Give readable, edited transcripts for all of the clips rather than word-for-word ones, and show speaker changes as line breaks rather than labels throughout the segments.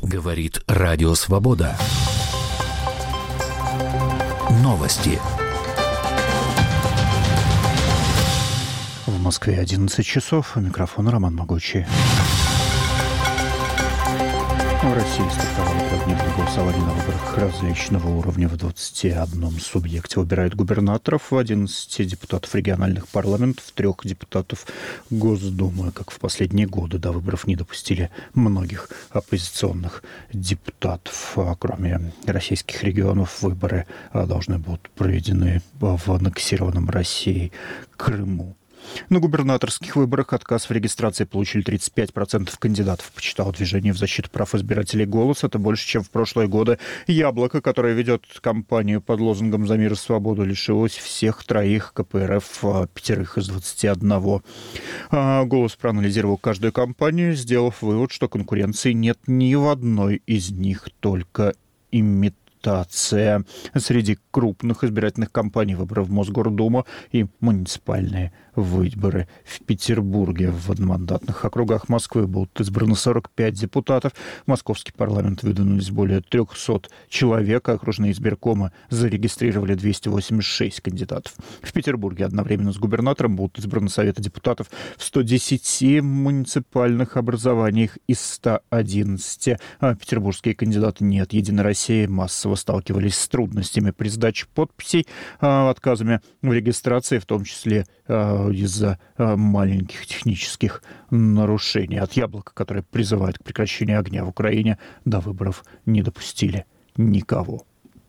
Говорит Радио Свобода. Новости.
В Москве 11 часов. У микрофона Роман Могучий. В России стартовало трехдневное голосование на выборах различного уровня. В 21 субъекте выбирают губернаторов, в 11 депутатов региональных парламентов, 3 депутатов Госдумы. Как в последние годы, до выборов не допустили многих оппозиционных депутатов. Кроме российских регионов, выборы должны будут проведены в аннексированном Россией Крыму. На губернаторских выборах отказ в регистрации получили 35% кандидатов, почитало движение в защиту прав избирателей «Голос». Это больше, чем в прошлые годы. «Яблоко», которое ведет кампанию под лозунгом «За мир и свободу», лишилось всех 3 КПРФ, 5 из 21. «Голос» проанализировал каждую кампанию, сделав вывод, что конкуренции нет ни в одной из них, только имитация. Среди крупных избирательных кампаний выборов в Мосгордуму и муниципальные выборы в Петербурге. В одномандатных округах Москвы будут избраны 45 депутатов. В московский парламент выдвинулись более 300 человек, а окружные избиркомы зарегистрировали 286 кандидатов. В Петербурге одновременно с губернатором будут избраны советы депутатов в 110 муниципальных образованиях из 111. Петербургские кандидаты «Не от Единой России» массово сталкивались с трудностями при сдаче подписей, отказами в регистрации, в том числе из-за маленьких технических нарушений. От «Яблока», которое призывает к прекращению огня в Украине, до выборов не допустили никого.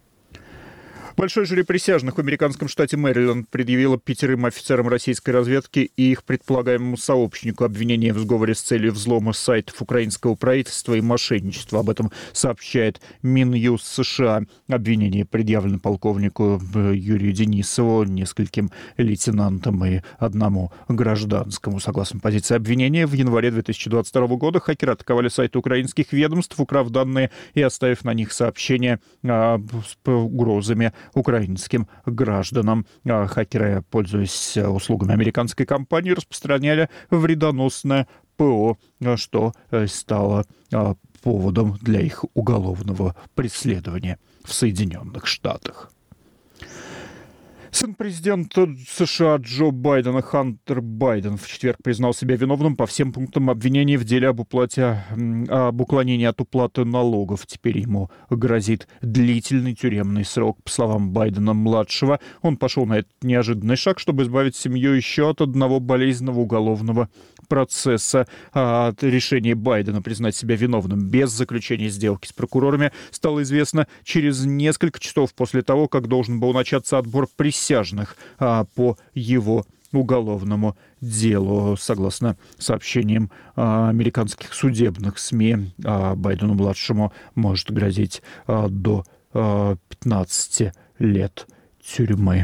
Большое жюри присяжных в американском штате Мэриленд предъявило 5 офицерам российской разведки и их предполагаемому сообщнику обвинения в сговоре с целью взлома сайтов украинского правительства и мошенничества. Об этом сообщает Минюст США. Обвинение предъявлено полковнику Юрию Денисову, нескольким лейтенантам и 1 гражданскому. Согласно позиции обвинения, в январе 2022 года хакеры атаковали сайты украинских ведомств, украв данные и оставив на них сообщения с угрозами украинским гражданам. Хакеры, пользуясь услугами американской компании, распространяли вредоносное ПО, что стало поводом для их уголовного преследования в Соединенных Штатах. Сын президента США Джо Байдена, Хантер Байден, в четверг признал себя виновным по всем пунктам обвинений в деле об уклонении от уплаты налогов. Теперь ему грозит длительный тюремный срок. По словам Байдена-младшего, он пошел на этот неожиданный шаг, чтобы избавить семью еще от одного болезненного уголовного процесса. Решение Байдена признать себя виновным без заключения сделки с прокурорами стало известно через несколько часов после того, как должен был начаться отбор присяжных по его уголовному делу. Согласно сообщениям американских судебных СМИ, Байдену-младшему может грозить до 15 лет тюрьмы.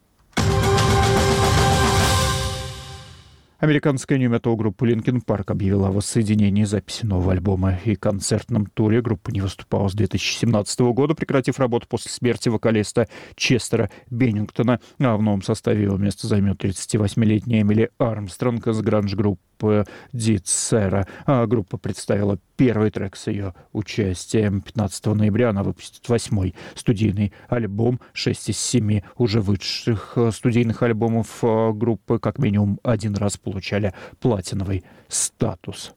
Американская нью-метал-группа Linkin Park объявила о воссоединении, записи нового альбома и концертном туре. Группа не выступала с 2017 года, прекратив работу после смерти вокалиста Честера Беннингтона. А в новом составе его место займет 38-летняя Эмили Армстронг из гранж-группы Dead Sera. Группа представила первый трек с ее участием. 15 ноября она выпустит 8-й студийный альбом. 6 из 7 уже вышедших студийных альбомов группы как минимум один раз получали платиновый статус.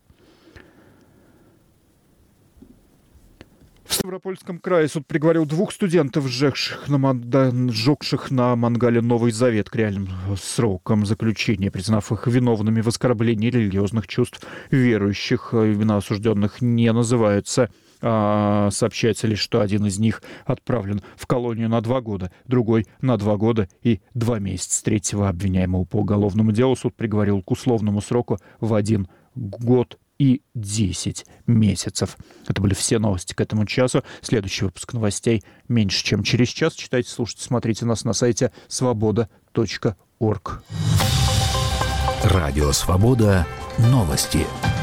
В Ставропольском крае суд приговорил 2 студентов, сжегших на мангале Новый Завет, к реальным срокам заключения, признав их виновными в оскорблении религиозных чувств верующих. Имена осужденных не называются. Сообщается лишь, что один из них отправлен в колонию на 2 года, другой на 2 года и 2 месяца. 3-го обвиняемого по уголовному делу суд приговорил к условному сроку в 1 год и 10 месяцев. Это были все новости к этому часу. Следующий выпуск новостей меньше, чем через час. Читайте, слушайте, смотрите нас на сайте svoboda.org.
Радио «Свобода». Новости.